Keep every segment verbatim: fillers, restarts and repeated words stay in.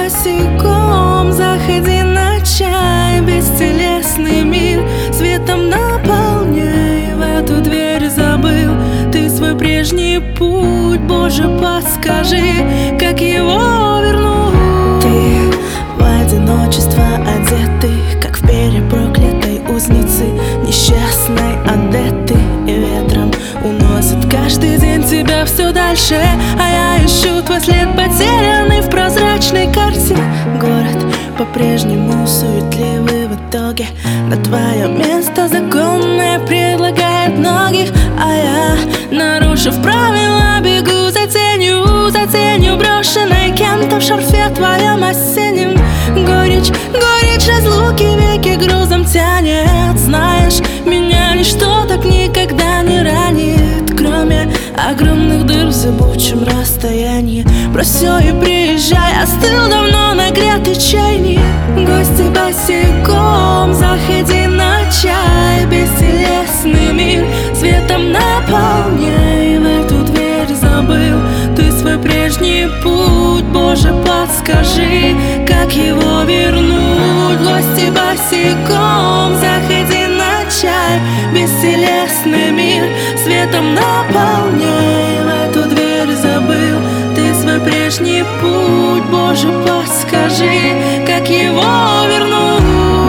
босиком, заходи на чай. Бестелесный мир светом наполняй. В эту дверь забыл ты свой прежний путь. Боже, подскажи, как его вернуть. Ты в одиночество одетый, как в перья проклятой узницы, несчастной адепты, и ветром уносит каждый день тебя все дальше. А я ищу твой след, потерянный в прозрачной карте. Город по-прежнему суетливый в итоге, на твое место законное предлагает многих. А я, нарушив правила, бегу за тенью, за тенью брошенной кем-то в шарфе твоем осеннем. Горечь, горечь разлуки веки грузом тянет. Знаешь, меня ничто так никогда не ранит, кроме огромных дыр в зыбучем расстоянии. Брось всё и приезжай, остыл давно нагретый чайник. Гости босиком, заходи на чай. Бестелесный мир светом наполняй. В эту дверь забыл ты свой прежний путь. Боже, подскажи, как его вернуть. Гости босиком, заходи на чай. Бестелесный мир светом наполняй. В эту дверь забыл ты свой прежний путь. Боже, подскажи, как его вернуть.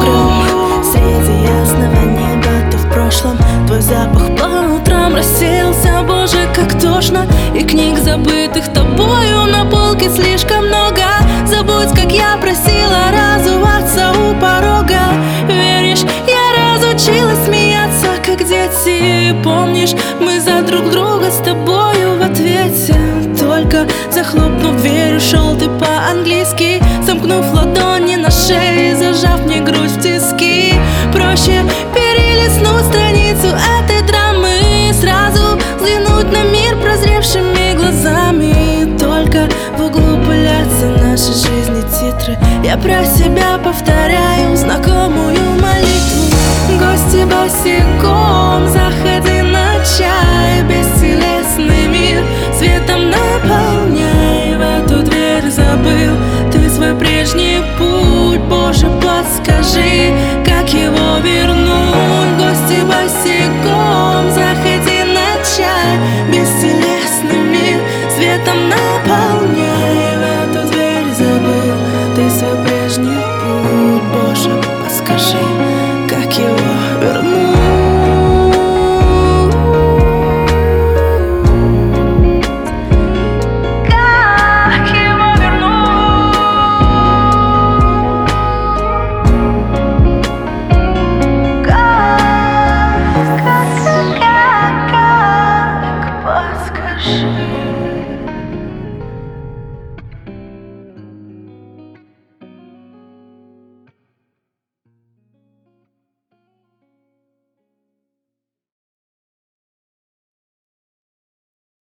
Гром среди ясного неба, ты в прошлом. Твой запах по утрам рассеялся, боже, как тошно. И книг, забытых тобою, на полке слишком много. Забудь, как я просила разуваться у порога. Веришь, я разучилась смеяться, как дети. Помнишь, мы за друг друга с тобою в ответе. Только захлопнув дверь, ушел ты по-английски, сомкнув ладони на шее, зажав мне грудь в тиски. Проще перелистнуть страницу этой драмы, сразу взглянуть на мир прозревшими глазами. Только в углу пылятся наши жизни титры. Я про себя повторяю знакомую молитву. Гости босиком, заходи на чай. Без